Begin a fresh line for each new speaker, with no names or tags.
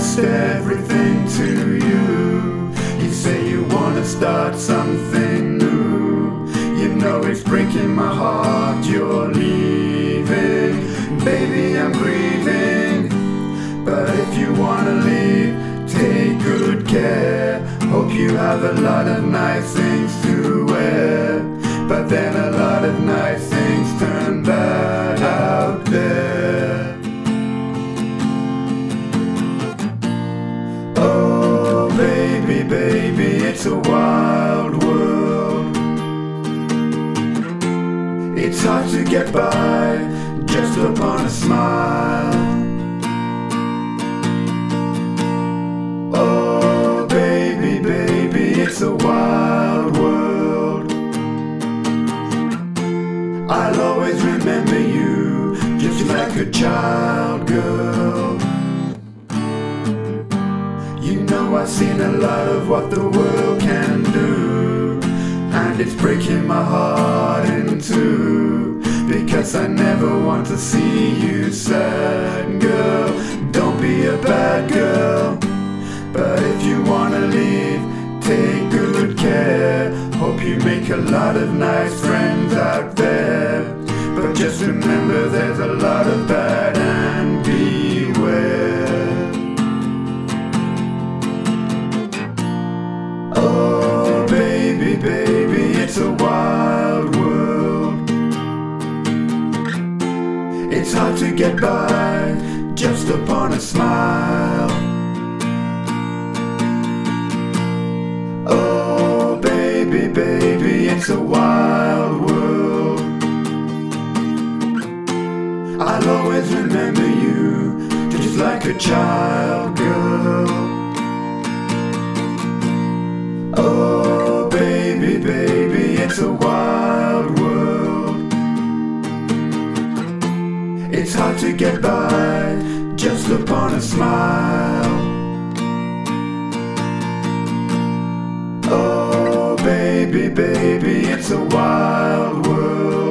lost everything to you. You say you wanna start something new. You know it's breaking my heart, you're leaving. Baby, I'm grieving. But if you wanna leave, take good care. Hope you have a lot of nice things to wear. But then a lot of nice things turn bad out there. Oh baby, baby, it's a wild world. It's hard to get by just upon a smile. Oh baby, baby, it's a wild world. I'll always remember you just like a child girl. You know I've seen a lot of what the world can do, and it's breaking my heart in two, because I never want to see you sad, girl. Don't be a bad girl. But if you wanna leave, take good care. Hope you make a lot of nice friends out there. But just remember there's a lot of bad, and beware. Oh baby, baby, it's a wild world. It's hard to get by just upon a smile. Oh baby, baby, it's a wild world. I'll always remember you just like a child girl. Oh baby, baby, it's a wild world. It's hard to get by just upon a smile. Oh baby, baby, it's a wild world.